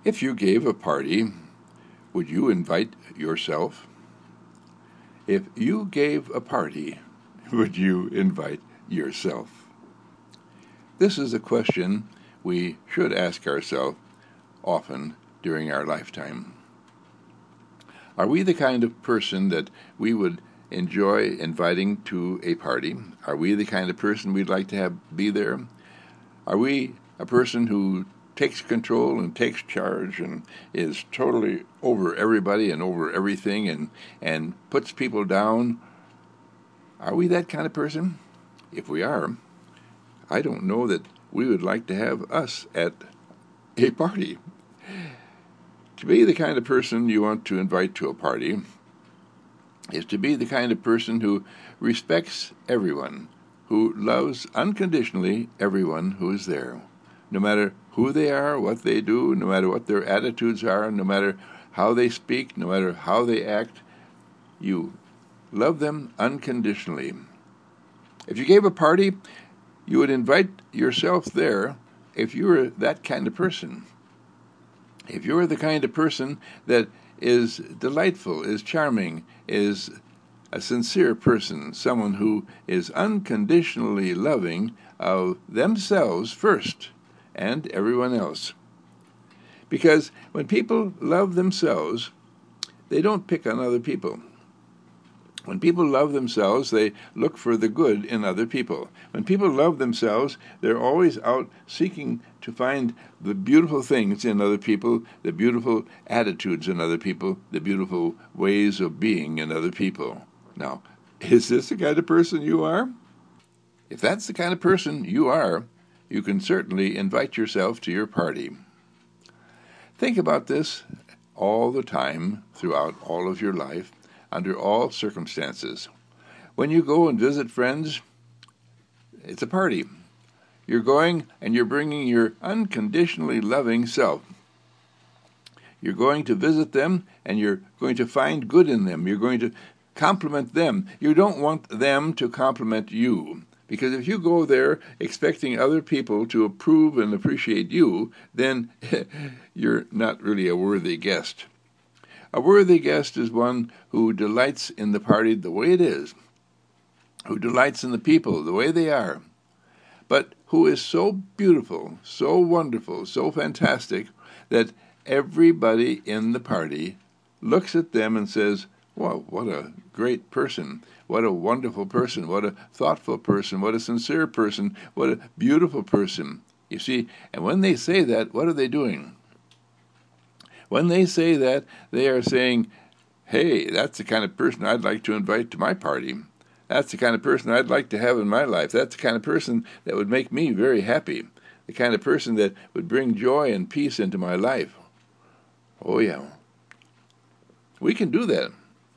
If you gave a party, would you invite yourself? If you gave a party, would you invite yourself? This is a question we should ask ourselves often during our lifetime. Are we the kind of person that we would enjoy inviting to a party? Are we the kind of person we'd like to have be there? Are we a person who takes control and takes charge and is totally over everybody and over everything and puts people down? Are we that kind of person? If we are, I don't know that we would like to have us at a party. To be the kind of person you want to invite to a party is to be the kind of person who respects everyone, who loves unconditionally everyone who is there, no matter who they are, what they do, no matter what their attitudes are, no matter how they speak, no matter how they act. You love them unconditionally. If you gave a party, you would invite yourself there if you were that kind of person. If you're the kind of person that is delightful, is charming, is a sincere person, someone who is unconditionally loving of themselves first and everyone else. Because when people love themselves, they don't pick on other people. When people love themselves, they look for the good in other people. When people love themselves, they're always out seeking to find the beautiful things in other people, the beautiful attitudes in other people, the beautiful ways of being in other people. Now, is this the kind of person you are? If that's the kind of person you are, you can certainly invite yourself to your party. Think about this all the time, throughout all of your life, under all circumstances. When you go and visit friends, it's a party. You're going and you're bringing your unconditionally loving self. You're going to visit them and you're going to find good in them. You're going to compliment them. You don't want them to compliment you. Because if you go there expecting other people to approve and appreciate you, then you're not really a worthy guest. A worthy guest is one who delights in the party the way it is, who delights in the people the way they are, but who is so beautiful, so wonderful, so fantastic that everybody in the party looks at them and says, "Wow, what a great person, what a wonderful person, what a thoughtful person, what a sincere person, what a beautiful person." You see, and when they say that, what are they doing? When they say that, they are saying, "Hey, that's the kind of person I'd like to invite to my party. That's the kind of person I'd like to have in my life. That's the kind of person that would make me very happy. The kind of person that would bring joy and peace into my life." Oh, yeah. We can do that.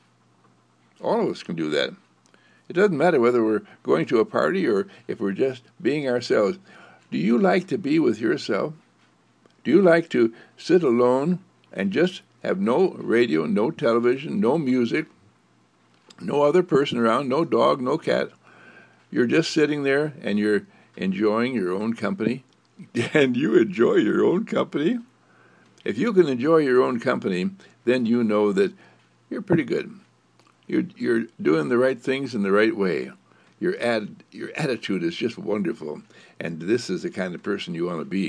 All of us can do that. It doesn't matter whether we're going to a party or if we're just being ourselves. Do you like to be with yourself? Do you like to sit alone and just have no radio, no television, no music, no other person around, no dog, no cat? You're just sitting there and you're enjoying your own company. And you enjoy your own company? If you can enjoy your own company, then you know that you're pretty good. You're doing the right things in the right way. Your attitude is just wonderful, and this is the kind of person you want to be.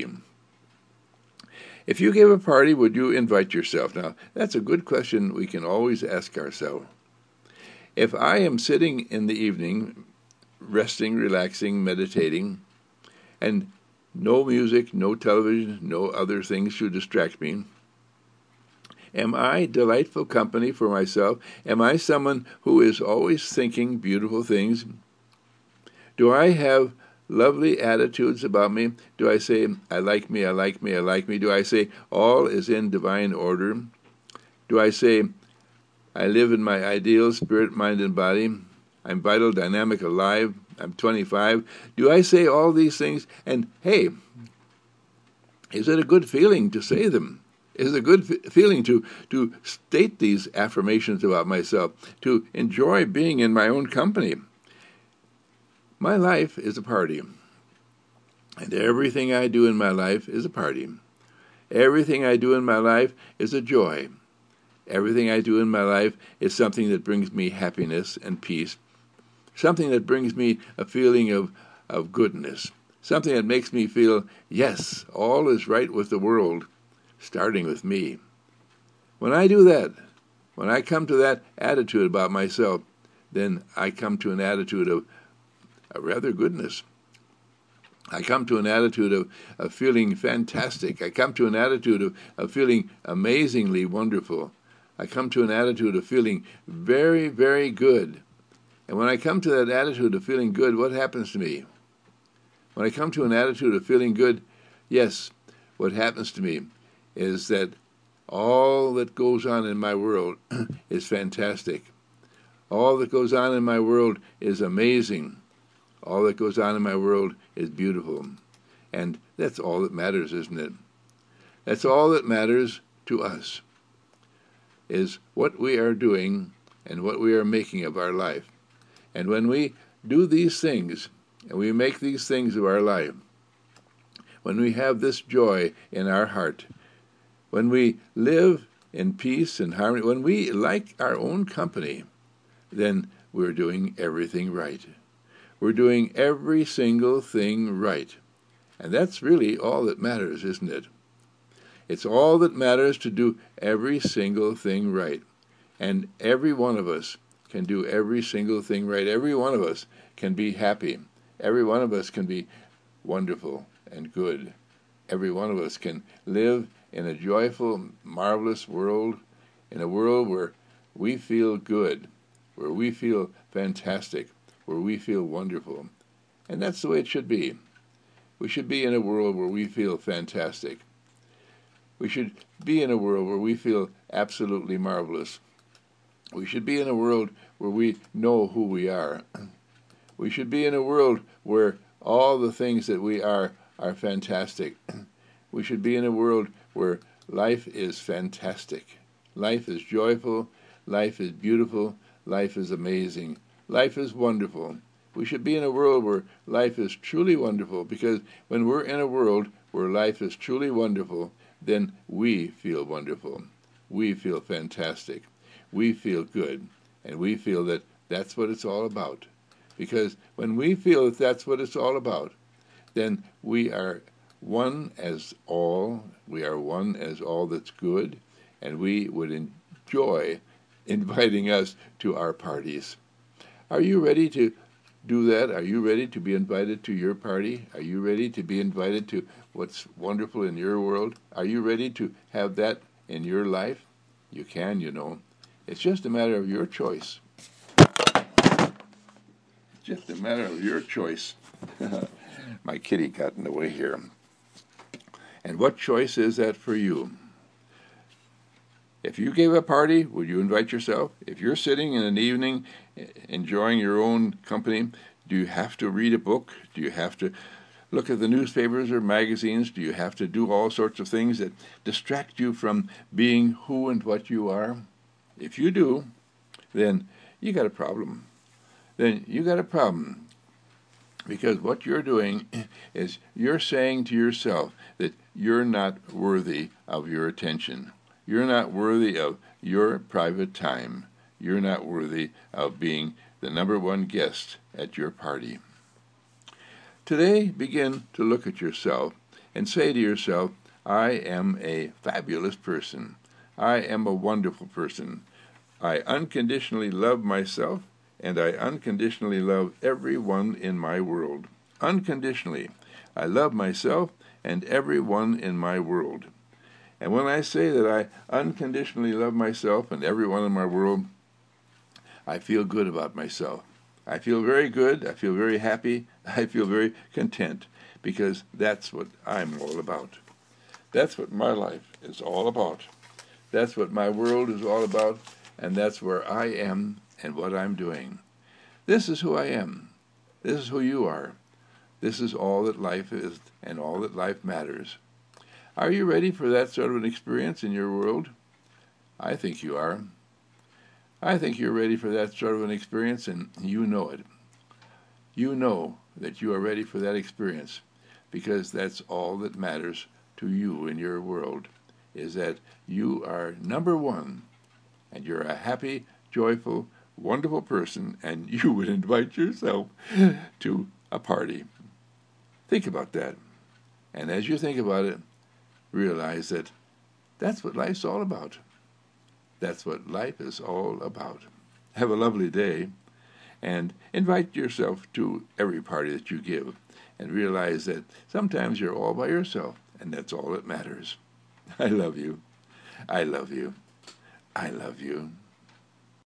If you gave a party, would you invite yourself? Now, that's a good question we can always ask ourselves. If I am sitting in the evening, resting, relaxing, meditating, and no music, no television, no other things to distract me, am I delightful company for myself? Am I someone who is always thinking beautiful things? Do I have lovely attitudes about me? Do I say, "I like me, I like me, I like me"? Do I say, "All is in divine order"? Do I say, "I live in my ideal spirit, mind, and body"? I'm vital, dynamic, alive. I'm 25. Do I say all these things? And hey, is it a good feeling to say them? Is it a good feeling to state these affirmations about myself, to enjoy being in my own company? My life is a party, and everything I do in my life is a party. Everything I do in my life is a joy. Everything I do in my life is something that brings me happiness and peace, something that brings me a feeling of goodness, something that makes me feel, yes, all is right with the world, starting with me. When I do that, when I come to that attitude about myself, then I come to an attitude of rather goodness. I come to an attitude of feeling fantastic. I come to an attitude of feeling amazingly wonderful. I come to an attitude of feeling very, very good. And when I come to that attitude of feeling good, what happens to me? When I come to an attitude of feeling good, yes, what happens to me is that all that goes on in my world is fantastic. All that goes on in my world is amazing. All that goes on in my world is beautiful. And that's all that matters, isn't it? That's all that matters to us, is what we are doing and what we are making of our life. And when we do these things, and we make these things of our life, when we have this joy in our heart, when we live in peace and harmony, when we like our own company, then we're doing everything right. We're doing every single thing right. And that's really all that matters, isn't it? It's all that matters to do every single thing right. And every one of us can do every single thing right. Every one of us can be happy. Every one of us can be wonderful and good. Every one of us can live in a joyful, marvelous world, in a world where we feel good, where we feel fantastic, where we feel wonderful. And that's the way it should be. We should be in a world where we feel fantastic. We should be in a world where we feel absolutely marvelous. We should be in a world where we know who we are. We should be in a world where all the things that we are fantastic. We should be in a world where life is fantastic. Life is joyful. Life is beautiful. Life is amazing. Life is wonderful. We should be in a world where life is truly wonderful, because when we're in a world where life is truly wonderful, then we feel wonderful. We feel fantastic. We feel good. And we feel that that's what it's all about. Because when we feel that that's what it's all about, then we are one as all. We are one as all that's good. And we would enjoy inviting us to our parties. Are you ready to do that? Are you ready to be invited to your party? Are you ready to be invited to what's wonderful in your world? Are you ready to have that in your life? You can, you know. It's just a matter of your choice. It's just a matter of your choice. My kitty got in the way here. And what choice is that for you? If you gave a party, would you invite yourself? If you're sitting in an evening enjoying your own company, do you have to read a book? Do you have to look at the newspapers or magazines? Do you have to do all sorts of things that distract you from being who and what you are? If you do, then you got a problem. Then you got a problem. Because what you're doing is you're saying to yourself that you're not worthy of your attention. You're not worthy of your private time. You're not worthy of being the number one guest at your party. Today, begin to look at yourself and say to yourself, I am a fabulous person. I am a wonderful person. I unconditionally love myself, and I unconditionally love everyone in my world. Unconditionally. I love myself and everyone in my world. And when I say that I unconditionally love myself and everyone in my world, I feel good about myself. I feel very good. I feel very happy. I feel very content, because that's what I'm all about. That's what my life is all about. That's what my world is all about, and that's where I am and what I'm doing. This is who I am. This is who you are. This is all that life is and all that life matters. Are you ready for that sort of an experience in your world? I think you are. I think you're ready for that sort of an experience, and you know it. You know that you are ready for that experience, because that's all that matters to you in your world is that you are number one, and you're a happy, joyful, wonderful person, and you would invite yourself to a party. Think about that. And as you think about it, realize that that's what life's all about. That's what life is all about. Have a lovely day, and invite yourself to every party that you give, and realize that sometimes you're all by yourself, and that's all that matters. I love you. I love you. I love you.